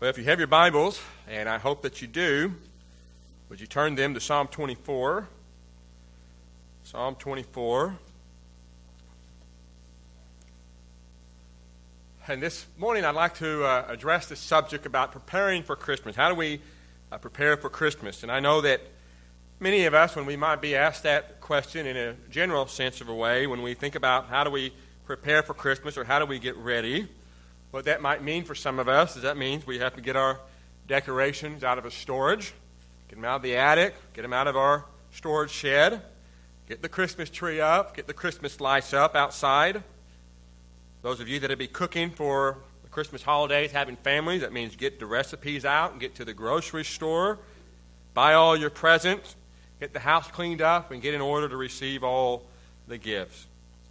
Well, if you have your Bibles, and I hope that you do, would you turn them to Psalm 24? Psalm 24. And this morning I'd like to address this subject about preparing for Christmas. How do we prepare for Christmas? And I know that many of us, when we might be asked that question in a general sense of a way, when we think about how do we prepare for Christmas or how do we get ready, what that might mean for some of us is that means we have to get our decorations out of a storage, get them out of the attic, get them out of our storage shed, get the Christmas tree up, get the Christmas lights up outside. Those of you that will be cooking for the Christmas holidays, having families, that means get the recipes out and get to the grocery store, buy all your presents, get the house cleaned up, and get in order to receive all the gifts.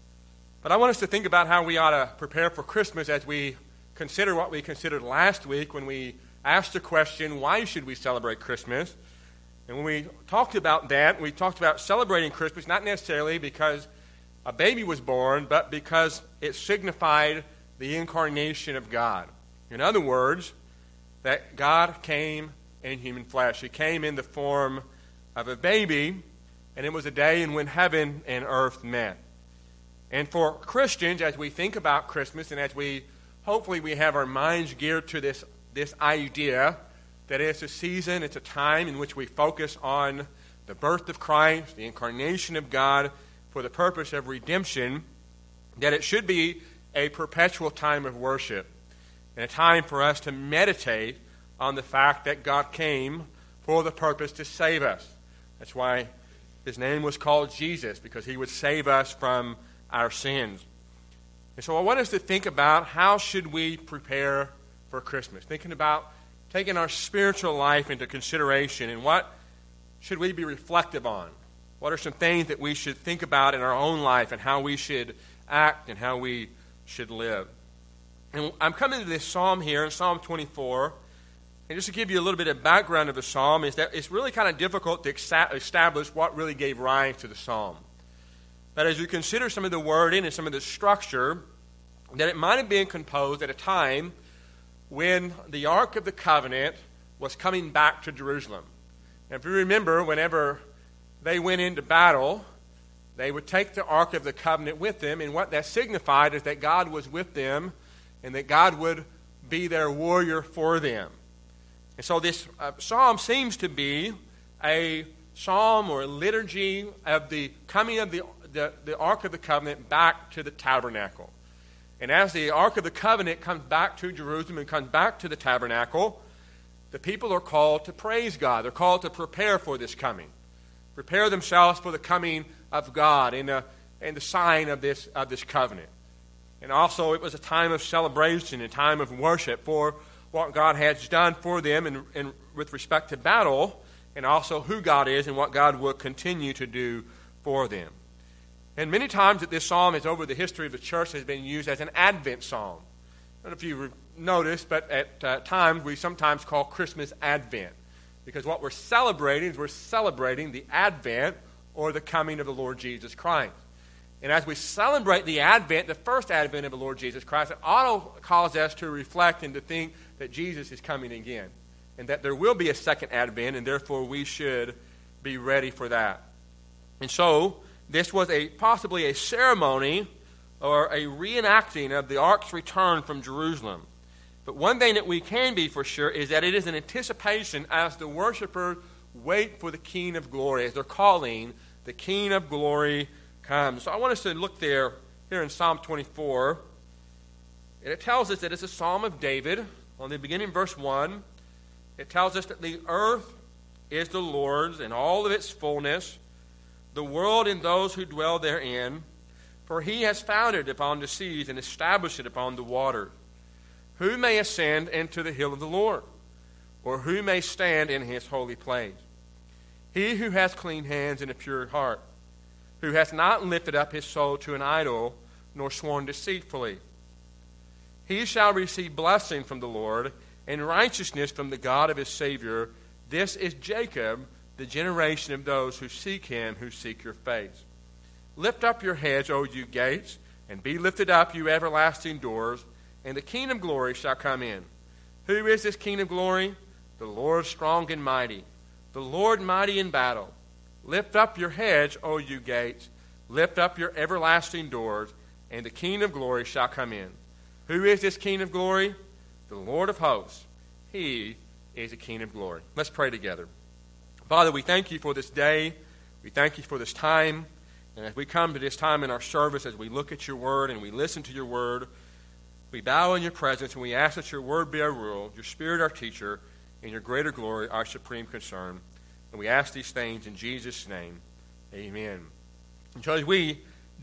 But I want us to think about how we ought to prepare for Christmas as we consider what we considered last week when we asked the question, why should we celebrate Christmas? And when we talked about that, we talked about celebrating Christmas not necessarily because a baby was born, but because it signified the incarnation of God. In other words, that God came in human flesh. He came in the form of a baby, and it was a day in when heaven and earth met. And for Christians, as we think about Christmas and as we hopefully we have our minds geared to this idea that it's a season, it's a time in which we focus on the birth of Christ, the incarnation of God for the purpose of redemption, that it should be a perpetual time of worship and a time for us to meditate on the fact that God came for the purpose to save us. That's why his name was called Jesus, because he would save us from our sins. And so I want us to think about how should we prepare for Christmas, thinking about taking our spiritual life into consideration and what should we be reflective on. What are some things that we should think about in our own life and how we should act and how we should live. And I'm coming to this psalm here in Psalm 24, and just to give you a little bit of background of the psalm is that it's really kind of difficult to establish what really gave rise to the psalm. But as you consider some of the wording and some of the structure, that it might have been composed at a time when the Ark of the Covenant was coming back to Jerusalem. And if you remember, whenever they went into battle, they would take the Ark of the Covenant with them, and what that signified is that God was with them and that God would be their warrior for them. And so this psalm seems to be a psalm or a liturgy of the coming of the Ark of the Covenant back to the tabernacle. And as the Ark of the Covenant comes back to Jerusalem and comes back to the tabernacle, the people are called to praise God. They're called to prepare for this coming. Prepare themselves for the coming of God and the sign of this covenant. And also it was a time of celebration, a time of worship for what God has done for them and with respect to battle, and also who God is and what God will continue to do for them. And many times that this psalm is over the history of the church has been used as an Advent psalm. I don't know if you've noticed, but at times we sometimes call Christmas Advent. Because what we're celebrating is we're celebrating the Advent or the coming of the Lord Jesus Christ. And as we celebrate the Advent, the first Advent of the Lord Jesus Christ, it ought to cause us to reflect and to think that Jesus is coming again. And that there will be a second Advent, and therefore we should be ready for that. And so, this was possibly a ceremony or a reenacting of the Ark's return from Jerusalem. But one thing that we can be for sure is that it is an anticipation as the worshipers wait for the King of Glory, as they're calling, the King of Glory comes. So I want us to look here in Psalm 24. And it tells us that it's a Psalm of David. On the beginning, verse 1, it tells us that the earth is the Lord's and all of its fullness, the world and those who dwell therein, for he has founded it upon the seas and established it upon the water. Who may ascend into the hill of the Lord? Or who may stand in his holy place? He who has clean hands and a pure heart, who has not lifted up his soul to an idol, nor sworn deceitfully. He shall receive blessing from the Lord, and righteousness from the God of his Savior. This is Jacob, the generation of those who seek him, who seek your face. Lift up your heads, O you gates, and be lifted up, you everlasting doors, and the King of glory shall come in. Who is this King of glory? The Lord strong and mighty, the Lord mighty in battle. Lift up your heads, O you gates. Lift up your everlasting doors, and the King of glory shall come in. Who is this King of glory? The Lord of hosts. He is the King of glory. Let's pray together. Father, we thank you for this day. We thank you for this time. And as we come to this time in our service, as we look at your word and we listen to your word, we bow in your presence and we ask that your word be our rule, your spirit our teacher, and your greater glory our supreme concern. And we ask these things in Jesus' name. Amen. And so as we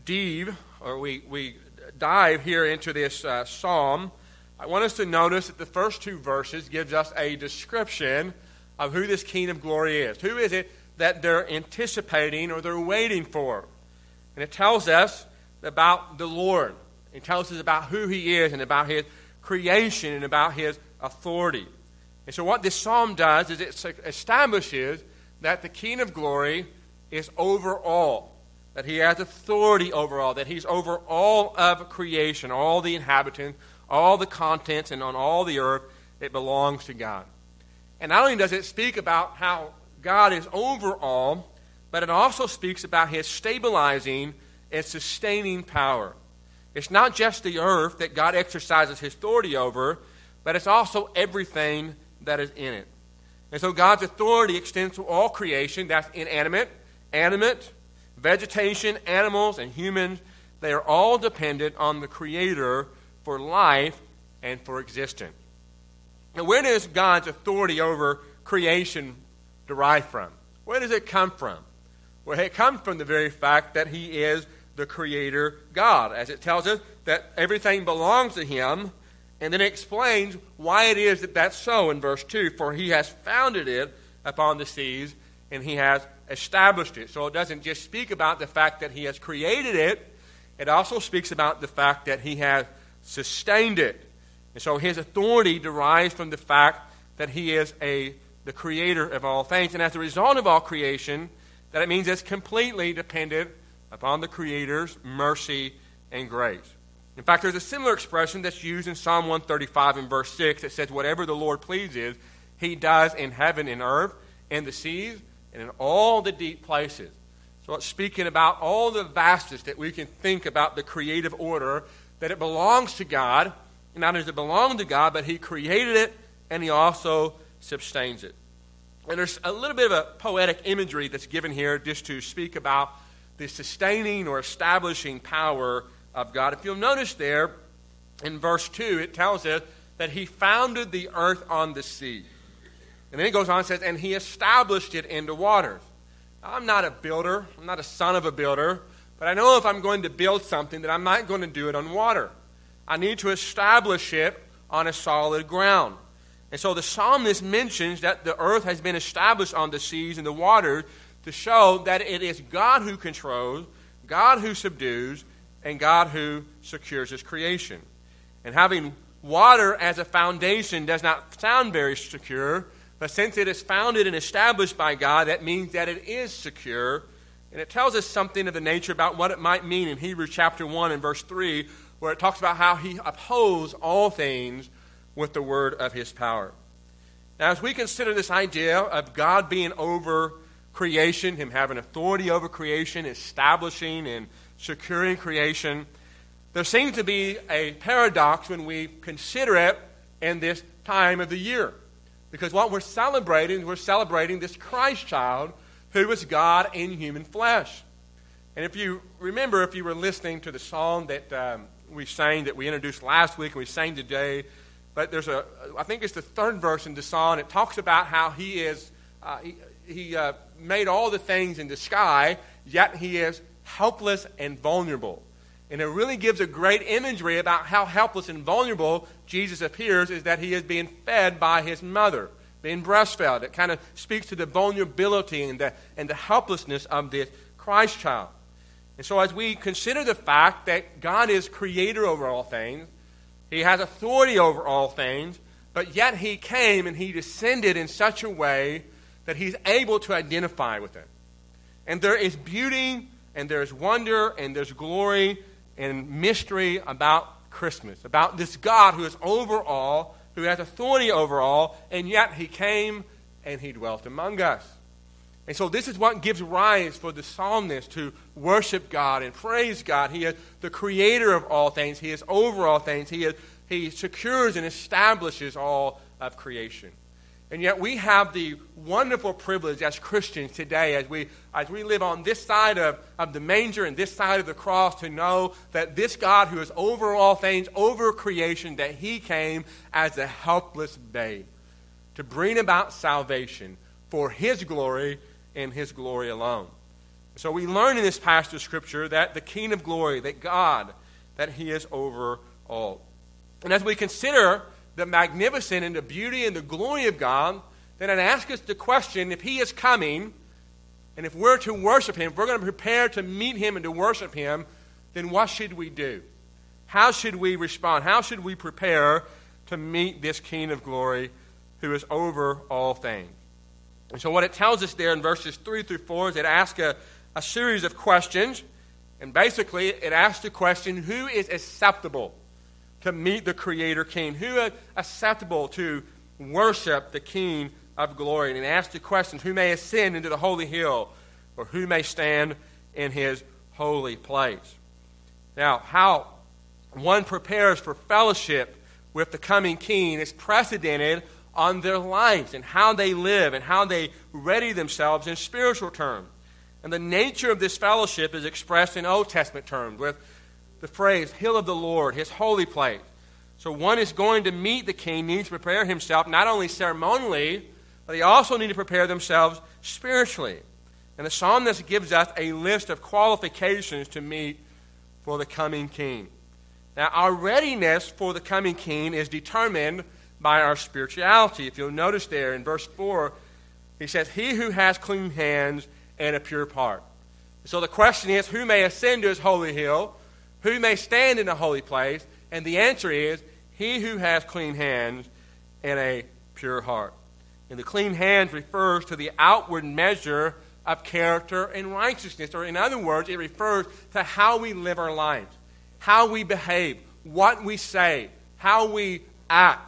dive here into this psalm, I want us to notice that the first two verses gives us a description of who this King of glory is. Who is it that they're anticipating or they're waiting for? And it tells us about the Lord. It tells us about who he is and about his creation and about his authority. And so what this psalm does is it establishes that the King of glory is over all, that he has authority over all, that he's over all of creation, all the inhabitants, all the contents, and on all the earth, it belongs to God. And not only does it speak about how God is over all, but it also speaks about his stabilizing and sustaining power. It's not just the earth that God exercises his authority over, but it's also everything that is in it. And so God's authority extends to all creation. That's inanimate, animate, vegetation, animals, and humans. They are all dependent on the Creator for life and for existence. Now, where does God's authority over creation derive from? Where does it come from? Well, it comes from the very fact that he is the Creator God, as it tells us that everything belongs to him, and then it explains why it is that that's so in verse 2. For he has founded it upon the seas, and he has established it. So it doesn't just speak about the fact that he has created it. It also speaks about the fact that he has sustained it. And so his authority derives from the fact that he is the creator of all things. And as a result of all creation, that it means it's completely dependent upon the Creator's mercy and grace. In fact, there's a similar expression that's used in Psalm 135 in verse 6 that says, whatever the Lord pleases, he does in heaven and earth, in the seas, and in all the deep places. So it's speaking about all the vastness that we can think about the creative order, that it belongs to God. And not only does it belong to God, but he created it, and he also sustains it. And there's a little bit of a poetic imagery that's given here just to speak about the sustaining or establishing power of God. If you'll notice there, in verse 2, it tells us that he founded the earth on the sea. And then it goes on and says, and he established it in the waters. Now, I'm not a builder. I'm not a son of a builder. But I know if I'm going to build something, that I'm not going to do it on water. I need to establish it on a solid ground. And so the psalmist mentions that the earth has been established on the seas and the waters to show that it is God who controls, God who subdues, and God who secures his creation. And having water as a foundation does not sound very secure, but since it is founded and established by God, that means that it is secure. And it tells us something of the nature about what it might mean in Hebrews chapter 1 and verse 3, where it talks about how he upholds all things with the word of his power. Now, as we consider this idea of God being over creation, him having authority over creation, establishing and securing creation, there seems to be a paradox when we consider it in this time of the year. Because what we're celebrating this Christ child who was God in human flesh. And if you remember, if you were listening to the song that we sang, that we introduced last week and we sang today, but there's I think it's the third verse in the song. It talks about how he is, he made all the things in the sky, yet he is helpless and vulnerable. And it really gives a great imagery about how helpless and vulnerable Jesus appears, is that he is being fed by his mother, being breastfed. It kind of speaks to the vulnerability and the helplessness of this Christ child. And so as we consider the fact that God is creator over all things, he has authority over all things, but yet he came and he descended in such a way that he's able to identify with it. And there is beauty, and there's wonder, and there's glory and mystery about Christmas, about this God who is over all, who has authority over all, and yet he came and he dwelt among us. And so this is what gives rise for the psalmist to worship God and praise God. He is the creator of all things. He is over all things. He secures and establishes all of creation. And yet we have the wonderful privilege as Christians today, as we live on this side of the manger and this side of the cross, to know that this God who is over all things, over creation, that he came as a helpless babe to bring about salvation for his glory and his glory alone. So we learn in this passage of Scripture that the King of glory, that God, that he is over all. And as we consider the magnificent and the beauty and the glory of God, then it asks us the question, if he is coming, and if we're to worship him, if we're going to prepare to meet him and to worship him, then what should we do? How should we respond? How should we prepare to meet this King of glory who is over all things? And so what it tells us there in verses 3 through 4 is it asks a series of questions. And basically it asks the question, who is acceptable to meet the Creator King? Who is acceptable to worship the King of glory? And it asks the question, who may ascend into the holy hill, or who may stand in his holy place? Now, how one prepares for fellowship with the coming King is precedented on their lives and how they live and how they ready themselves in spiritual terms. And the nature of this fellowship is expressed in Old Testament terms with the phrase, hill of the Lord, his holy place. So one is going to meet the King, needs to prepare himself not only ceremonially, but they also need to prepare themselves spiritually. And the psalmist gives us a list of qualifications to meet for the coming King. Now, our readiness for the coming King is determined by our spirituality. If you'll notice there in verse 4, he says, he who has clean hands and a pure heart. So the question is, who may ascend to his holy hill? Who may stand in a holy place? And the answer is, he who has clean hands and a pure heart. And the clean hands refers to the outward measure of character and righteousness. Or in other words, it refers to how we live our lives, how we behave, what we say, how we act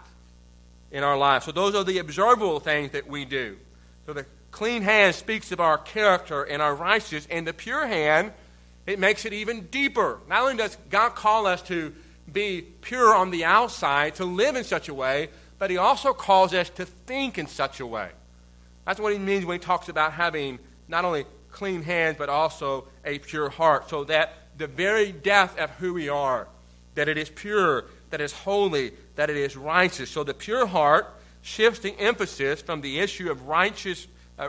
in our lives. So those are the observable things that we do. So the clean hand speaks of our character and our righteousness, and the pure hand, it makes it even deeper. Not only does God call us to be pure on the outside, to live in such a way, but he also calls us to think in such a way. That's what he means when he talks about having not only clean hands, but also a pure heart, so that the very depth of who we are, that it is pure, that it is holy, that it is righteous. So the pure heart shifts the emphasis from the issue of righteousness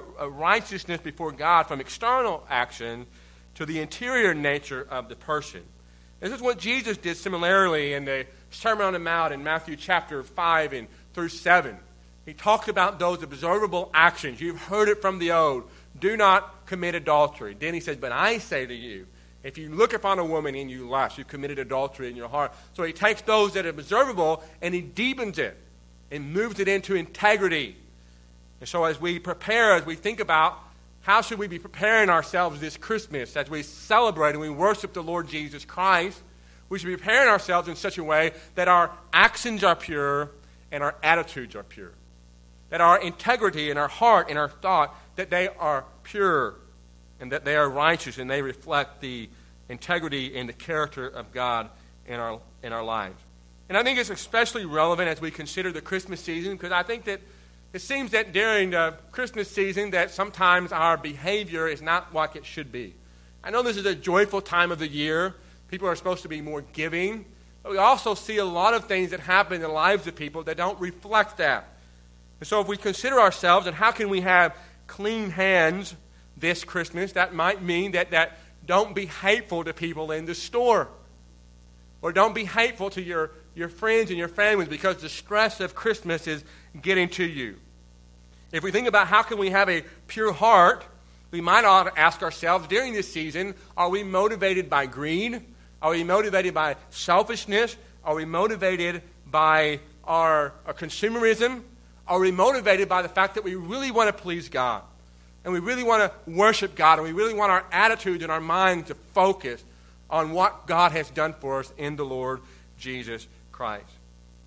before God, from external action, to the interior nature of the person. This is what Jesus did similarly in the Sermon on the Mount in Matthew chapter 5 and through 7. He talked about those observable actions. You've heard it from the old. Do not commit adultery. Then he says, but I say to you, if you look upon a woman and you lust, you've committed adultery in your heart. So he takes those that are observable and he deepens it and moves it into integrity. And so as we prepare, as we think about how should we be preparing ourselves this Christmas as we celebrate and we worship the Lord Jesus Christ, we should be preparing ourselves in such a way that our actions are pure and our attitudes are pure. That our integrity and our heart and our thought, that they are pure and that they are righteous and they reflect the integrity and the character of God in our lives. And I think it's especially relevant as we consider the Christmas season, because I think that it seems that during the Christmas season that sometimes our behavior is not what it should be. I know this is a joyful time of the year. People are supposed to be more giving. But we also see a lot of things that happen in the lives of people that don't reflect that. And so if we consider ourselves and how can we have clean hands this Christmas, that might mean that don't be hateful to people in the store. Or don't be hateful to your friends and your families because the stress of Christmas is getting to you. If we think about how can we have a pure heart, we might ought to ask ourselves during this season, are we motivated by greed? Are we motivated by selfishness? Are we motivated by our consumerism? Are we motivated by the fact that we really want to please God? And we really want to worship God, and we really want our attitudes and our minds to focus on what God has done for us in the Lord Jesus Christ.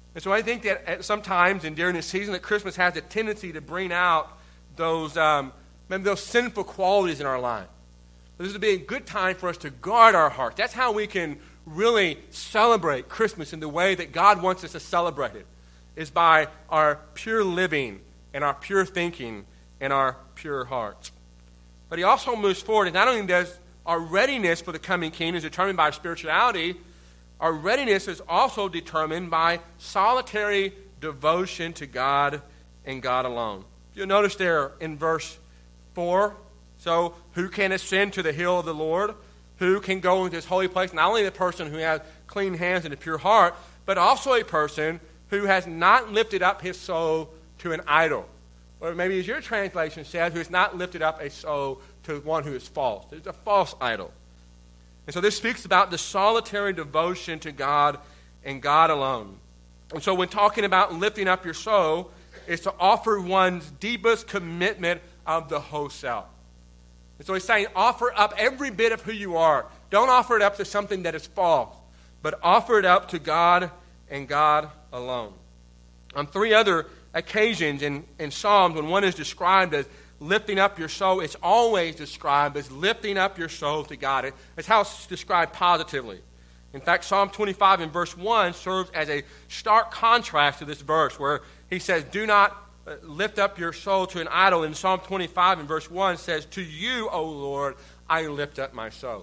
And so I think that sometimes and during the season that Christmas has a tendency to bring out those maybe those sinful qualities in our life. This would be a good time for us to guard our hearts. That's how we can really celebrate Christmas in the way that God wants us to celebrate it, is by our pure living and our pure thinking and our pure hearts. But he also moves forward, and not only does our readiness for the coming King is determined by our spirituality, our readiness is also determined by solitary devotion to God and God alone. You'll notice there in verse 4, so who can ascend to the hill of the Lord? Who can go into his holy place? Not only the person who has clean hands and a pure heart, but also a person who has not lifted up his soul to an idol. Or maybe as your translation says, who has not lifted up a soul to one who is false. It's a false idol. And so this speaks about the solitary devotion to God and God alone. And so when talking about lifting up your soul, it's to offer one's deepest commitment of the whole self. And so he's saying, offer up every bit of who you are. Don't offer it up to something that is false, but offer it up to God and God alone. On 3 other occasions in Psalms, when one is described as lifting up your soul, it's always described as lifting up your soul to God. It's how it's described positively. In fact, Psalm 25 in verse 1 serves as a stark contrast to this verse where he says, do not lift up your soul to an idol. In Psalm 25 in verse 1 says, to you, O Lord, I lift up my soul.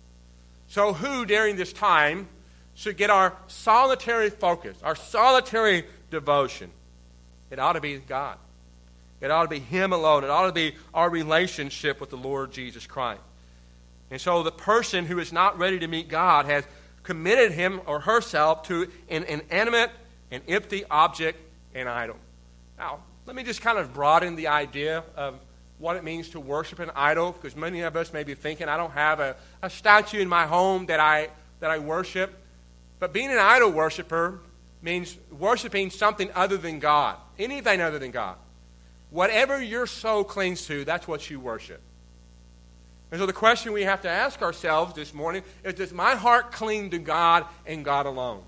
So who during this time should get our solitary focus, our solitary devotion? It ought to be God. It ought to be Him alone. It ought to be our relationship with the Lord Jesus Christ. And so the person who is not ready to meet God has committed him or herself to an inanimate and empty object, an idol. Now, let me just kind of broaden the idea of what it means to worship an idol, because many of us may be thinking, I don't have a statue in my home that I worship. But being an idol worshiper means worshiping something other than God, anything other than God. Whatever your soul clings to, that's what you worship. And so the question we have to ask ourselves this morning is, does my heart cling to God and God alone?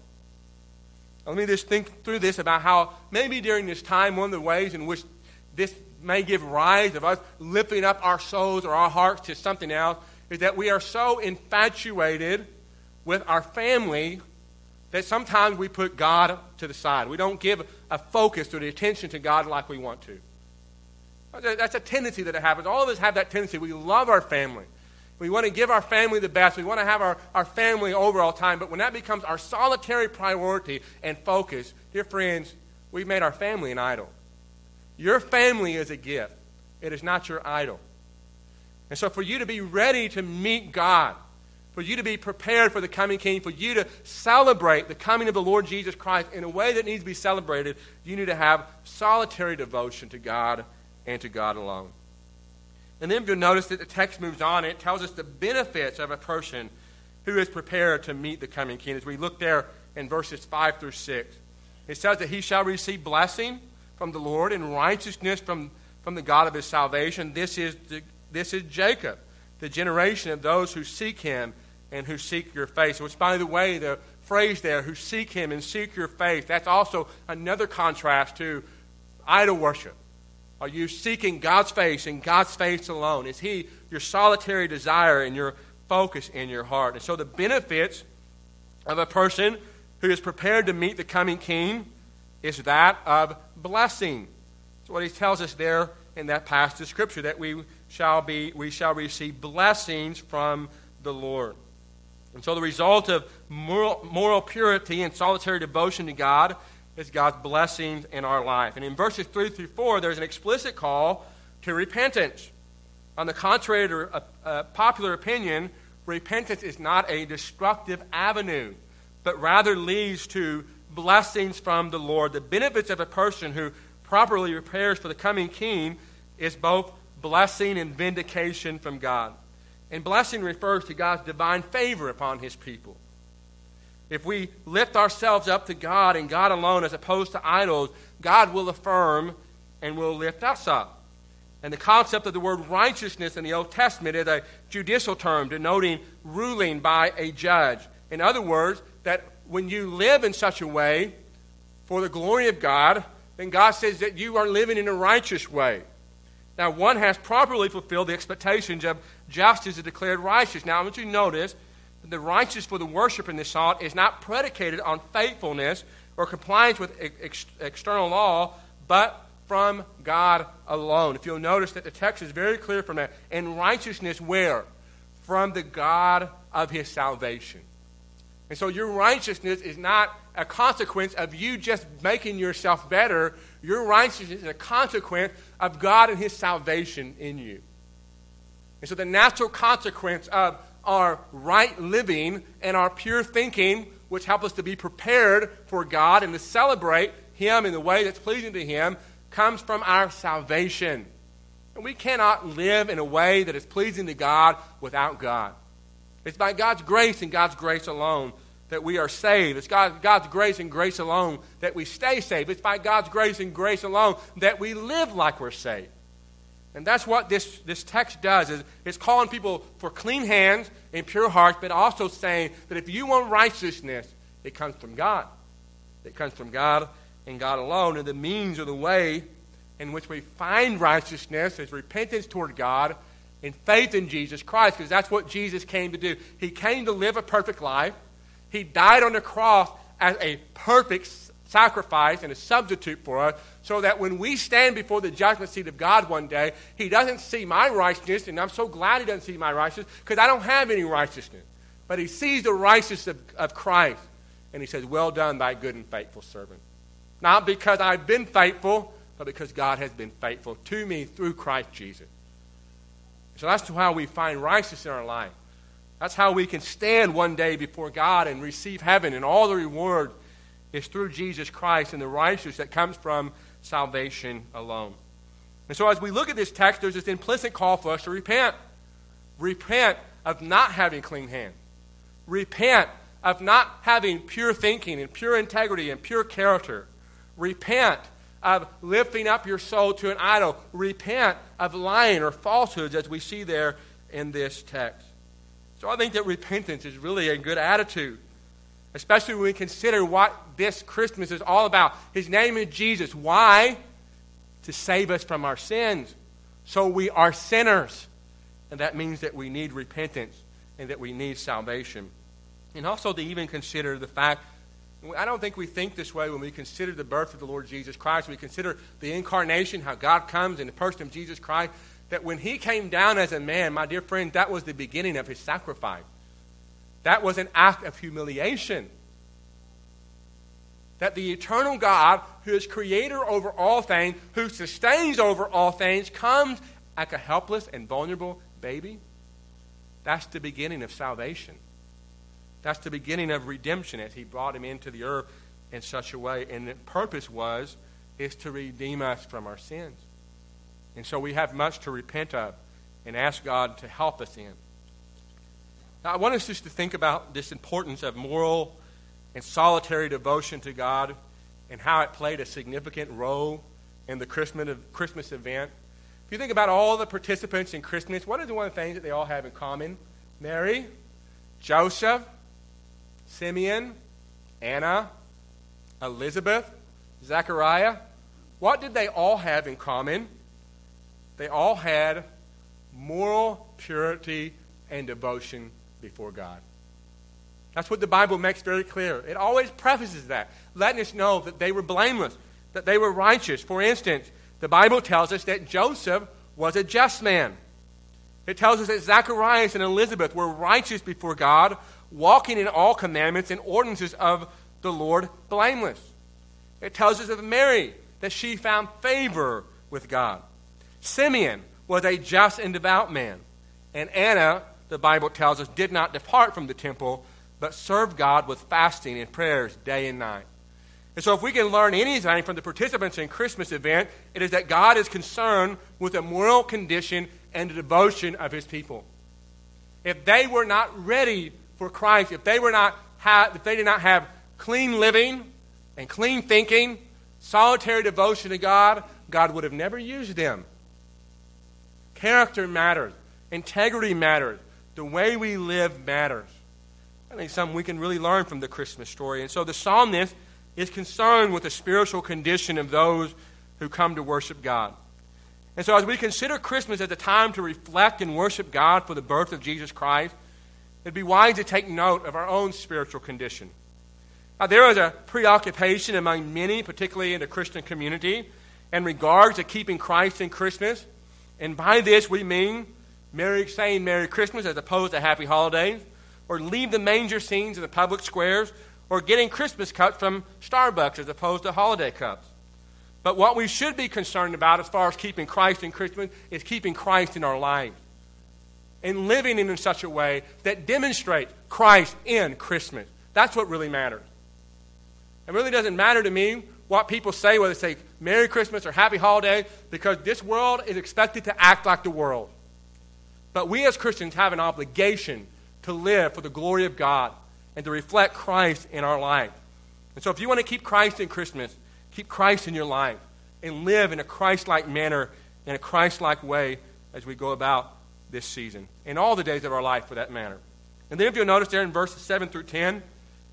Let me just think through this about how maybe during this time, one of the ways in which this may give rise of us lifting up our souls or our hearts to something else is that we are so infatuated with our family that sometimes we put God to the side. We don't give a focus or the attention to God like we want to. That's a tendency that happens. All of us have that tendency. We love our family. We want to give our family the best. We want to have our family over all the time. But when that becomes our solitary priority and focus, dear friends, we've made our family an idol. Your family is a gift. It is not your idol. And so for you to be ready to meet God, for you to be prepared for the coming King, for you to celebrate the coming of the Lord Jesus Christ in a way that needs to be celebrated, you need to have solitary devotion to God and to God alone. And then you'll notice that the text moves on. It tells us the benefits of a person who is prepared to meet the coming King. As we look there in verses 5 through 6, it says that he shall receive blessing from the Lord and righteousness from the God of his salvation. This is Jacob, the generation of those who seek him and who seek your face. Which, by the way, the phrase there, who seek him and seek your face, that's also another contrast to idol worship. Are you seeking God's face and God's face alone? Is He your solitary desire and your focus in your heart? And so the benefits of a person who is prepared to meet the coming King is that of blessing. That's what he tells us there in that passage of Scripture, that we shall receive blessings from the Lord. And so the result of moral purity and solitary devotion to God is God's blessings in our life. And in verses 3 through 4, there's an explicit call to repentance. On the contrary to popular opinion, repentance is not a destructive avenue, but rather leads to blessings from the Lord. The benefits of a person who properly prepares for the coming King is both blessing and vindication from God. And blessing refers to God's divine favor upon His people. If we lift ourselves up to God and God alone as opposed to idols, God will affirm and will lift us up. And the concept of the word righteousness in the Old Testament is a judicial term denoting ruling by a judge. In other words, that when you live in such a way for the glory of God, then God says that you are living in a righteous way. Now, one has properly fulfilled the expectations of justice and declared righteous. Now, I want you to notice that the righteous for the worship in this psalm is not predicated on faithfulness or compliance with external law, but from God alone. If you'll notice that the text is very clear from that. And righteousness where? From the God of his salvation. And so your righteousness is not a consequence of you just making yourself better. Your righteousness is a consequence of God and his salvation in you. And so the natural consequence of our right living and our pure thinking, which help us to be prepared for God and to celebrate him in the way that's pleasing to him, comes from our salvation. And we cannot live in a way that is pleasing to God without God. It's by God's grace and God's grace alone that we are saved. It's God's grace and grace alone that we stay saved. It's by God's grace and grace alone that we live like we're saved. And that's what this text does. Is it's calling people for clean hands and pure hearts, but also saying that if you want righteousness, it comes from God. It comes from God and God alone. And the means or the way in which we find righteousness is repentance toward God and faith in Jesus Christ, because that's what Jesus came to do. He came to live a perfect life. He died on the cross as a perfect sacrifice and a substitute for us, so that when we stand before the judgment seat of God one day, he doesn't see my righteousness, and I'm so glad he doesn't see my righteousness, because I don't have any righteousness. But he sees the righteousness of Christ, and he says, well done, thy good and faithful servant. Not because I've been faithful, but because God has been faithful to me through Christ Jesus. So that's how we find righteousness in our life. That's how we can stand one day before God and receive heaven, and all the reward is through Jesus Christ and the righteousness that comes from salvation alone. And so as we look at this text, there's this implicit call for us to repent. Repent of not having clean hands. Repent of not having pure thinking and pure integrity and pure character. Repent of lifting up your soul to an idol. Repent of lying or falsehoods, as we see there in this text. So I think that repentance is really a good attitude, especially when we consider what this Christmas is all about. His name is Jesus. Why? To save us from our sins. So we are sinners. And that means that we need repentance and that we need salvation. And also to even consider the fact, I don't think we think this way when we consider the birth of the Lord Jesus Christ. We consider the incarnation, how God comes in the person of Jesus Christ, that when he came down as a man, my dear friend, that was the beginning of his sacrifice. That was an act of humiliation. That the eternal God, who is creator over all things, who sustains over all things, comes like a helpless and vulnerable baby. That's the beginning of salvation. That's the beginning of redemption, as he brought him into the earth in such a way. And the purpose is to redeem us from our sins. And so we have much to repent of and ask God to help us in. Now, I want us just to think about this importance of moral and solitary devotion to God and how it played a significant role in the Christmas event. If you think about all the participants in Christmas, what is one of the things that they all have in common? Mary, Joseph, Simeon, Anna, Elizabeth, Zechariah. What did they all have in common? They all had moral purity and devotion before God. That's what the Bible makes very clear. It always prefaces that, letting us know that they were blameless, that they were righteous. For instance, the Bible tells us that Joseph was a just man. It tells us that Zacharias and Elizabeth were righteous before God, walking in all commandments and ordinances of the Lord blameless. It tells us of Mary that she found favor with God. Simeon was a just and devout man. And Anna, the Bible tells us, did not depart from the temple, but served God with fasting and prayers day and night. And so if we can learn anything from the participants in Christmas event, it is that God is concerned with the moral condition and the devotion of his people. If they were not ready for Christ, if they did not have clean living and clean thinking, solitary devotion to God, God would have never used them. Character matters. Integrity matters. The way we live matters. I think something we can really learn from the Christmas story. And so the psalmist is concerned with the spiritual condition of those who come to worship God. And so as we consider Christmas as a time to reflect and worship God for the birth of Jesus Christ, it'd be wise to take note of our own spiritual condition. Now, there is a preoccupation among many, particularly in the Christian community, in regards to keeping Christ in Christmas. And by this we mean saying Merry Christmas as opposed to Happy Holidays, or leave the manger scenes in the public squares, or getting Christmas cups from Starbucks as opposed to holiday cups. But what we should be concerned about as far as keeping Christ in Christmas is keeping Christ in our lives and living in such a way that demonstrates Christ in Christmas. That's what really matters. It really doesn't matter to me what people say, whether they say Merry Christmas or Happy Holiday, because this world is expected to act like the world. But we as Christians have an obligation to live for the glory of God and to reflect Christ in our life. And so if you want to keep Christ in Christmas, keep Christ in your life and live in a Christ-like manner, in a Christ-like way as we go about this season, in all the days of our life for that matter. And then if you'll notice there in verses 7 through 10,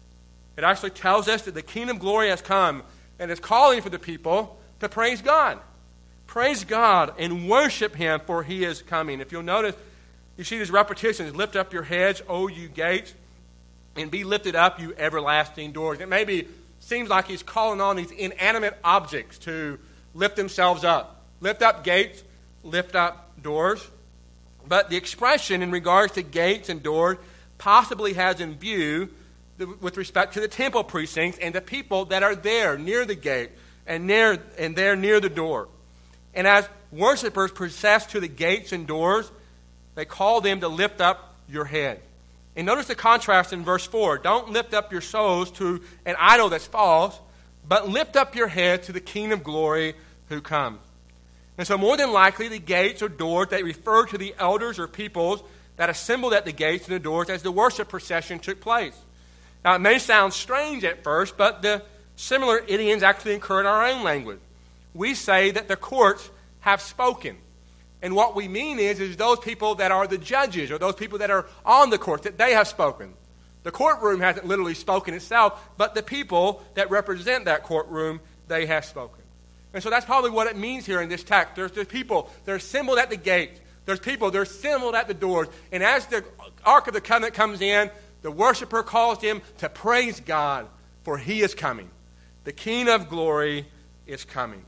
it actually tells us that the King of Glory has come and is calling for the people to praise God. Praise God and worship Him, for He is coming. If you'll notice, you see these repetitions. Lift up your heads, O you gates, and be lifted up, you everlasting doors. It maybe seems like He's calling on these inanimate objects to lift themselves up. Lift up gates, lift up doors. But the expression in regards to gates and doors possibly has in view with respect to the temple precincts and the people that are there near the gate and there near the door. And as worshipers process to the gates and doors, they call them to lift up your head. And notice the contrast in verse 4. Don't lift up your souls to an idol that's false, but lift up your head to the King of Glory who comes. And so more than likely, the gates or doors, they refer to the elders or peoples that assembled at the gates and the doors as the worship procession took place. Now, it may sound strange at first, but the similar idioms actually occur in our own language. We say that the courts have spoken. And what we mean is those people that are the judges or those people that are on the court, that they have spoken. The courtroom hasn't literally spoken itself, but the people that represent that courtroom, they have spoken. And so that's probably what it means here in this text. There's people, they're assembled at the gate. There's people, they're assembled at the doors. And as the Ark of the Covenant comes in, the worshiper calls them to praise God, for He is coming. The King of Glory is coming.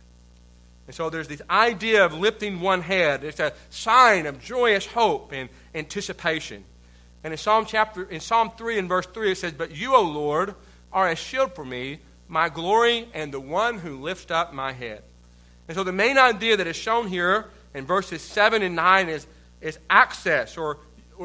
And so there's this idea of lifting one head. It's a sign of joyous hope and anticipation. And in Psalm 3 and verse 3 it says, "But you, O Lord, are a shield for me, my glory, and the one who lifts up my head." And so the main idea that is shown here in verses 7 and 9 is access or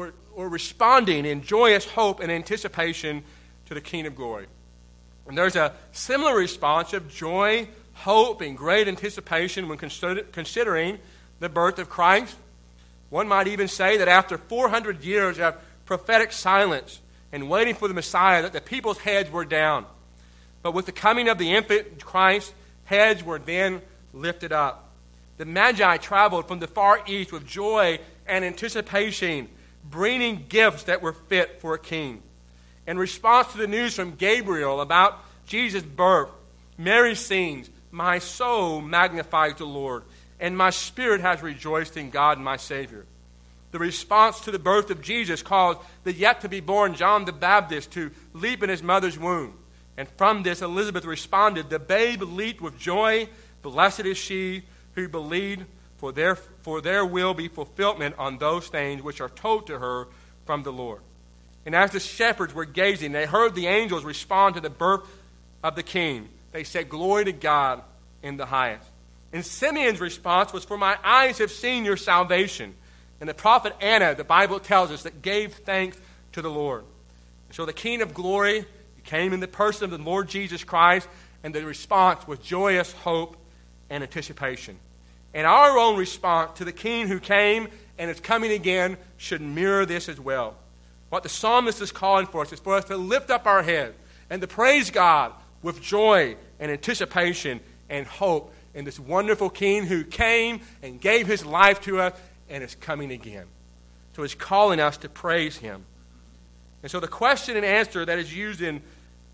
responding in joyous hope and anticipation to the King of Glory. And there's a similar response of joy, hope, and great anticipation when considering the birth of Christ. One might even say that after 400 years of prophetic silence and waiting for the Messiah, that the people's heads were down. But with the coming of the infant Christ, heads were then lifted up. The Magi traveled from the far east with joy and anticipation, bringing gifts that were fit for a king. In response to the news from Gabriel about Jesus' birth, Mary sings, "My soul magnifies the Lord, and my spirit has rejoiced in God my Savior." The response to the birth of Jesus caused the yet-to-be-born John the Baptist to leap in his mother's womb. And from this, Elizabeth responded, "The babe leaped with joy. Blessed is she who believed, for there will be fulfillment on those things which are told to her from the Lord." And as the shepherds were gazing, they heard the angels respond to the birth of the King. They said, "Glory to God in the highest." And Simeon's response was, "For my eyes have seen your salvation." And the prophet Anna, the Bible tells us, that gave thanks to the Lord. And so the King of Glory came in the person of the Lord Jesus Christ, and the response was joyous hope and anticipation. And our own response to the King who came and is coming again should mirror this as well. What the psalmist is calling for us is for us to lift up our head and to praise God with joy and anticipation and hope in this wonderful King who came and gave His life to us and is coming again. So He's calling us to praise Him. And so the question and answer that is used in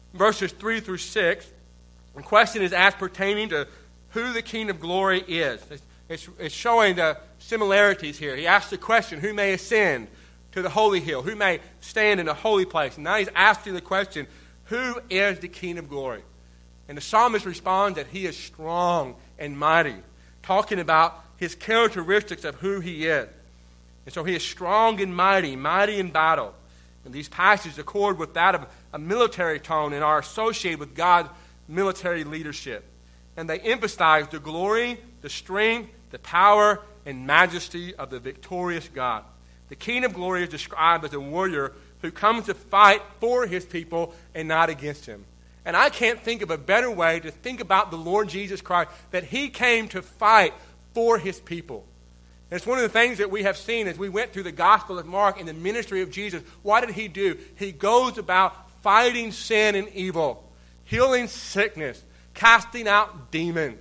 verses 3 through 6, the question is asked pertaining to who the King of glory is. It's showing the similarities here. He asks the question, who may ascend to the holy hill? Who may stand in the holy place? And now he's asking the question, who is the King of glory? And the psalmist responds that he is strong and mighty, talking about his characteristics of who he is. And so he is strong and mighty in battle. And these passages accord with that of a military tone and are associated with God's military leadership. And they emphasize the glory, the strength, the power, and majesty of the victorious God. The King of glory is described as a warrior who comes to fight for his people and not against him. And I can't think of a better way to think about the Lord Jesus Christ, that he came to fight for his people. And it's one of the things that we have seen as we went through the Gospel of Mark and the ministry of Jesus. What did he do? He goes about fighting sin and evil, healing sickness, casting out demons.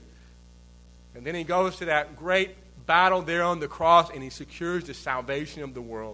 And then he goes to that great battle there on the cross, and he secures the salvation of the world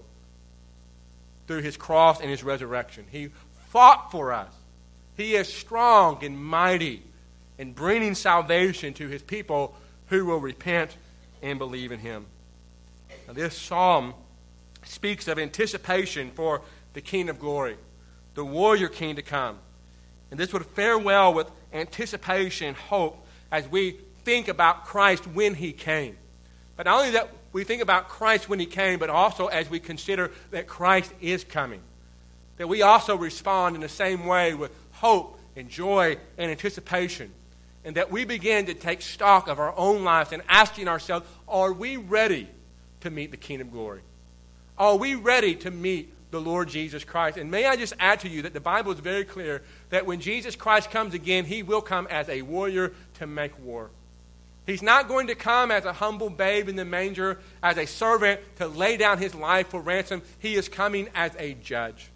through his cross and his resurrection. He fought for us. He is strong and mighty in bringing salvation to his people who will repent and believe in him. Now, this psalm speaks of anticipation for the King of glory, the warrior king to come. And this would fare well with anticipation and hope as we think about Christ when he came. But not only that we think about Christ when he came, but also as we consider that Christ is coming. That we also respond in the same way with hope and joy and anticipation. And that we begin to take stock of our own lives and asking ourselves, are we ready to meet the King of glory? Are we ready to meet the Lord Jesus Christ? And may I just add to you that the Bible is very clear that when Jesus Christ comes again, he will come as a warrior to make war. He's not going to come as a humble babe in the manger, as a servant to lay down his life for ransom. He is coming as a judge.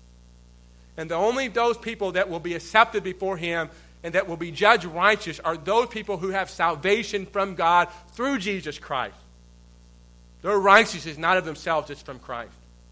And only those people that will be accepted before him and that will be judged righteous are those people who have salvation from God through Jesus Christ. Their righteousness is not of themselves, it's from Christ.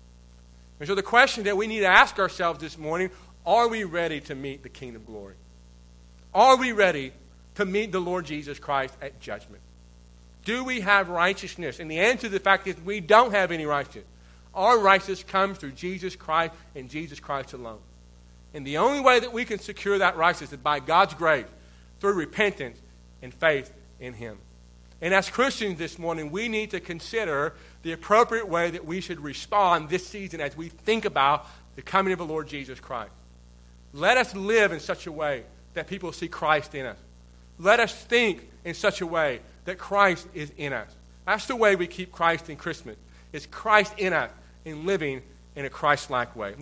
And so the question that we need to ask ourselves this morning, are we ready to meet the King of glory? Are we ready to meet the Lord Jesus Christ at judgment? Do we have righteousness? And the answer to the fact is we don't have any righteousness. Our righteousness comes through Jesus Christ and Jesus Christ alone. And the only way that we can secure that righteousness is by God's grace, through repentance and faith in him. And as Christians this morning, we need to consider the appropriate way that we should respond this season as we think about the coming of the Lord Jesus Christ. Let us live in such a way that people see Christ in us. Let us think in such a way that Christ is in us. That's the way we keep Christ in Christmas. It's Christ in us in living in a Christ-like way.